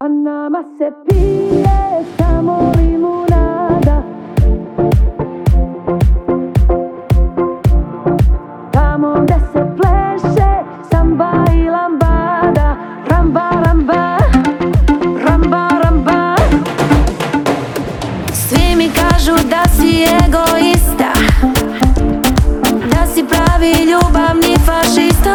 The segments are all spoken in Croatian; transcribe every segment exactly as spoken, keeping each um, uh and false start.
A nama se pije samo limunada, tamo gde se pleše samba i lambada. Ramba, ramba, ramba, ramba. Svi mi kažu da si egoista, da si pravi ljubavni fašista.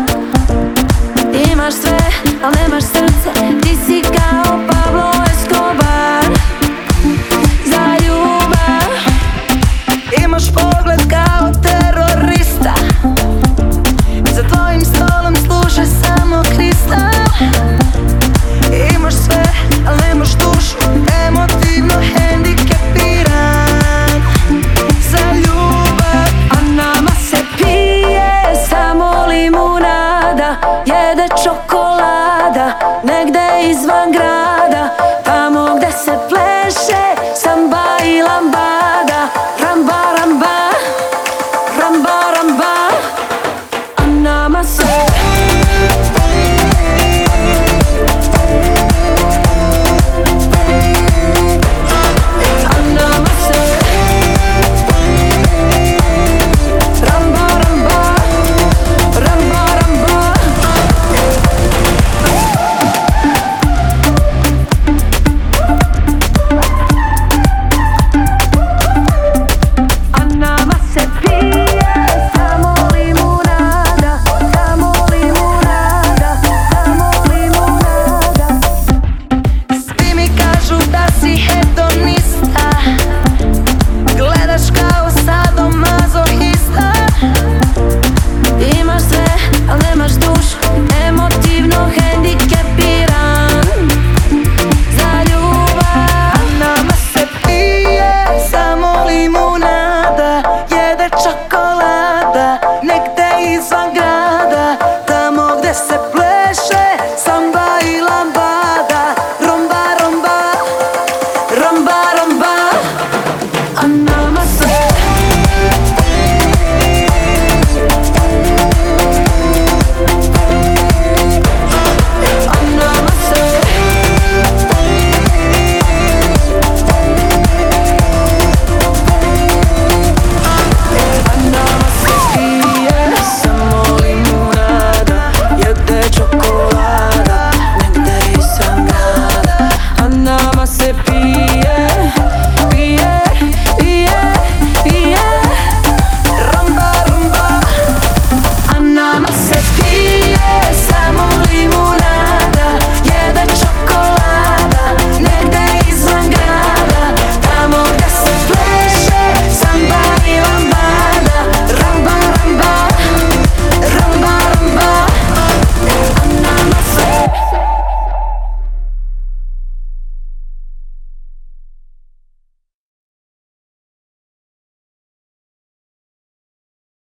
Imaš sve, al nemaš srce, ti si kao Pablo Escobar. Za ljubav imaš pogled kao terorista, za tvojim stolom služe samo kristal. Imaš sve, al nemaš dušu, emotivno hendikepiran. Za ljubav, a nama se pije samo limunada, jede čokolada negde izvan grada, tamo gde se pleše samba i lambada. Ramba, ramba, ramba, ramba.